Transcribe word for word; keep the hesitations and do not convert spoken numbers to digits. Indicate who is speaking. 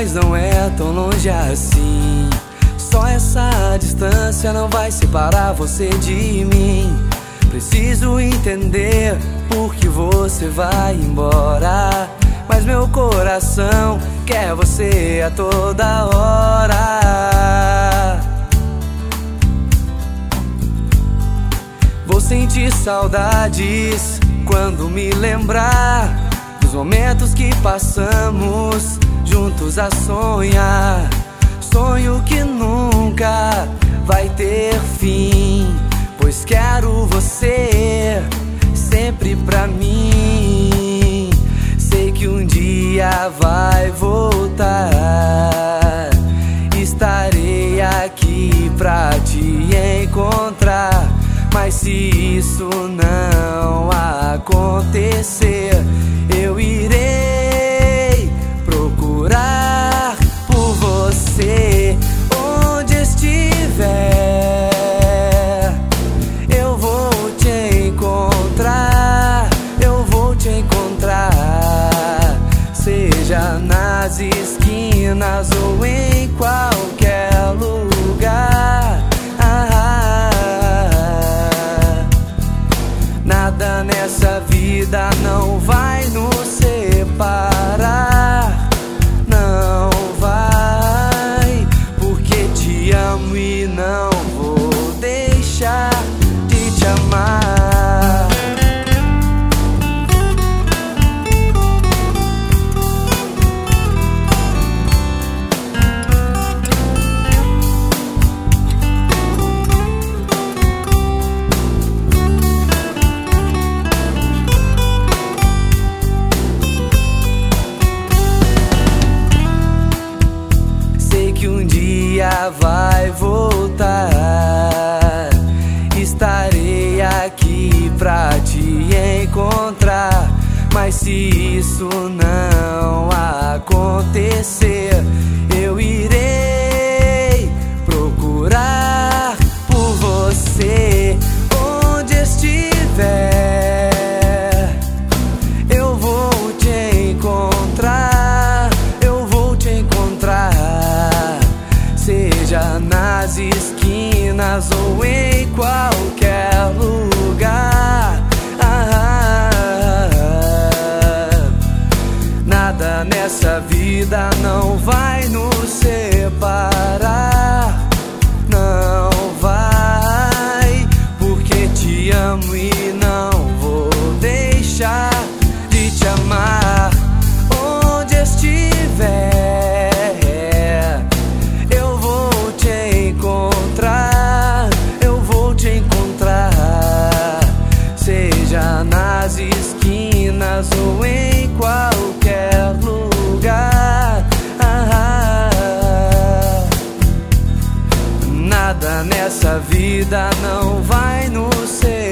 Speaker 1: mas não é tão longe assim. Só essa distância não vai separar você de mim. Preciso entender por que você vai embora, mas meu coração quer você a toda hora. Vou sentir saudades quando me lembrar dos momentos que passamos juntos a sonhar. Sonho que nunca vai ter fim, pois quero você sempre pra mim. Sei que um dia vai voltar, estarei aqui pra te encontrar. Mas se isso não acontecer, eu irei procurar por você onde estiver. Eu vou te encontrar, eu vou te encontrar, seja nas esquinas ou em qualquer lugar. Nada nessa vida não vai nos separar, não vai, porque te amo e não vou deixar de te amar. Vai voltar, estarei aqui pra te encontrar. Mas se isso não acontecer, eu irei procurar por você onde estiver. Eu vou te encontrar, eu vou te encontrar, seja nas esquinas ou em qualquer lugar. Ah, nada nessa vida não vai nos separar, não vai, porque te amo e não vou deixar de te amar. Onde estiver, eu vou te encontrar, eu vou te encontrar, seja nas esquinas ou em qualquer lugar. Ah, nada nessa vida não vai nos separar.